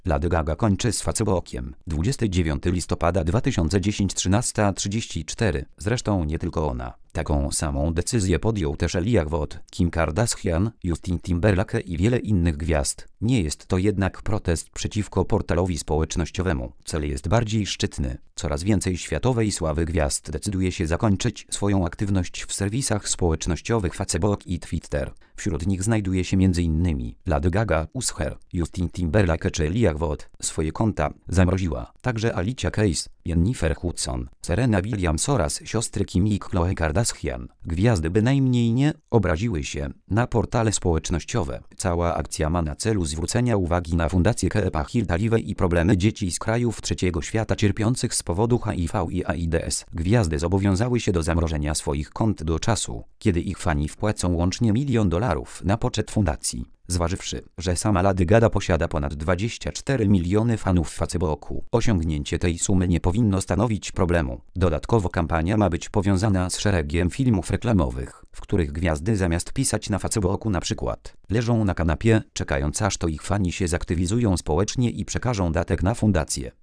Lady Gaga kończy z Facebookiem. 29 listopada 2010 13:34. Zresztą nie tylko ona. Taką samą decyzję podjął też Elijah Wood, Kim Kardashian, Justin Timberlake i wiele innych gwiazd. Nie jest to jednak protest przeciwko portalowi społecznościowemu. Cel jest bardziej szczytny. Coraz więcej światowej sławy gwiazd decyduje się zakończyć swoją aktywność w serwisach społecznościowych Facebook i Twitter. Wśród nich znajduje się m.in. Lady Gaga, Usher, Justin Timberlake czy Elijah Wood. Swoje konta zamroziła także Alicia Keys, Jennifer Hudson, Serena Williams oraz siostry Kim i Khloe Kardashian. Gwiazdy bynajmniej nie obraziły się na portale społecznościowe. Cała akcja ma na celu zwrócenia uwagi na fundację Kepa-Hiltalive i problemy dzieci z krajów trzeciego świata cierpiących z powodu HIV i AIDS. Gwiazdy zobowiązały się do zamrożenia swoich kont do czasu, kiedy ich fani wpłacą łącznie $1 milion na poczet fundacji. Zważywszy, że sama Lady Gaga posiada ponad 24 miliony fanów w Facebooku, osiągnięcie tej sumy nie powinno stanowić problemu. Dodatkowo kampania ma być powiązana z szeregiem filmów reklamowych, w których gwiazdy zamiast pisać na Facebooku na przykład leżą na kanapie, czekając aż to ich fani się zaktywizują społecznie i przekażą datek na fundację.